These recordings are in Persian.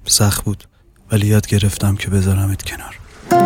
سخت بود ولی یاد گرفتم که بذارمت کنار.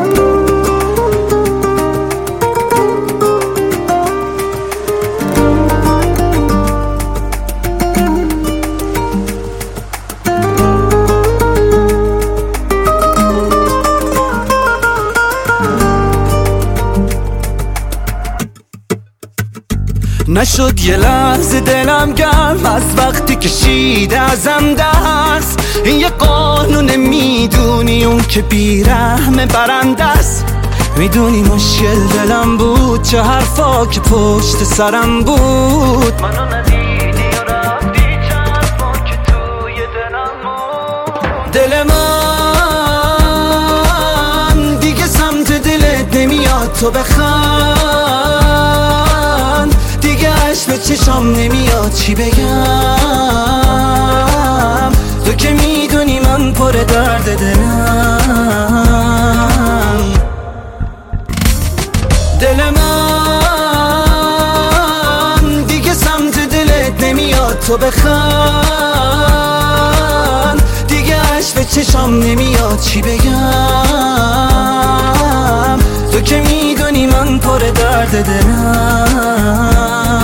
نشد یه لحظه دلم گرم از وقتی کشیده ازم دست. این یه قانون میدونی اون که بیرحم برنده است. میدونی مشکل دلم بود چه حرفا که پشت سرم بود. منو ندیدی و رفتی چه حرفا که توی دلم بود. دل من دیگه سمت دلت نمیاد تو بخند. به چشام نمیاد چی بگم. تو که میدونی من پر درد دلم. دل من دیگه سمت دلت نمیاد تو بخند. دیگه عشق به چشام نمیاد چی بگم. تو که میدونی من پر درد دلم.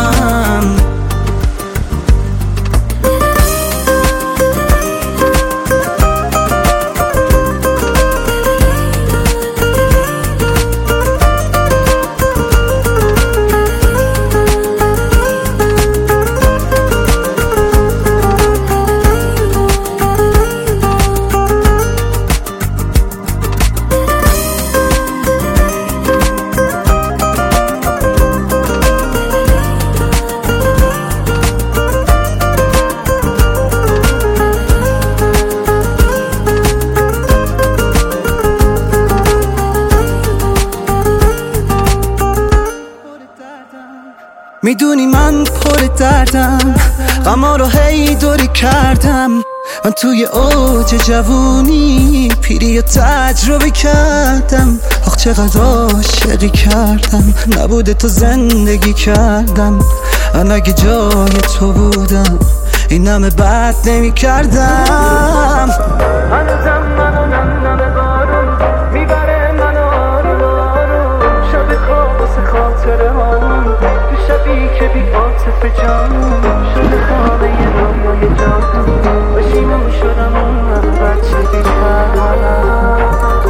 میدونی من پر دردم، غما رو هی دوری کردم. من توی اوج جوونی پیری رو تجربه کردم. آخ چقدر عاشقی کردم، نبوده تو زندگی کردم. من اگه جای تو بودم این همه بد نمی کردم. هنوزم منو نم بارون میبره منو آروم آروم. شب خواب واسه خاطره هامون تو شبی که بی عاطف جانون. شده خانه یه رویای جادو بشیمون شدم اون بچه بیتر.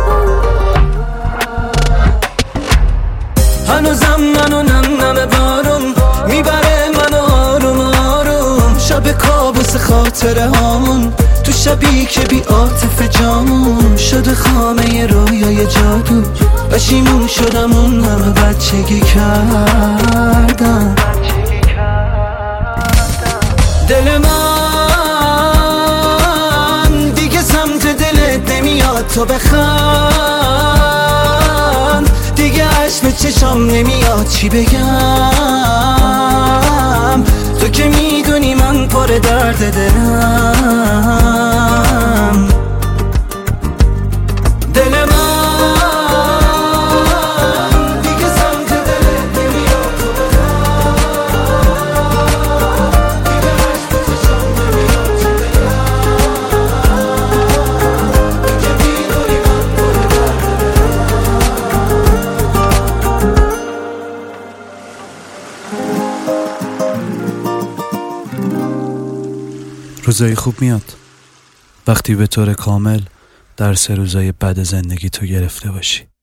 هنوزم منو نم بارون میبره منو آروم آروم. شب کابوس خاطره هامون تو شبی که بی عاطف جامون. شده خامه ی رویای جادو بشیمون شدم اون همه بچگی کردم. دل من دیگه سمت دلت نمیاد تو بخند. دیگه عشق به چشام نمیاد چی بگم. تو که میدونی من پر درد دلم. دل من دیگه سمت دلت نمیاد تو بخند. دیگه عشق به چشام نمیاد چی بگم. تو که میدونی من پر درد روزای خوب میاد وقتی به طور کامل درس روزای بد زندگی تو گرفته باشی.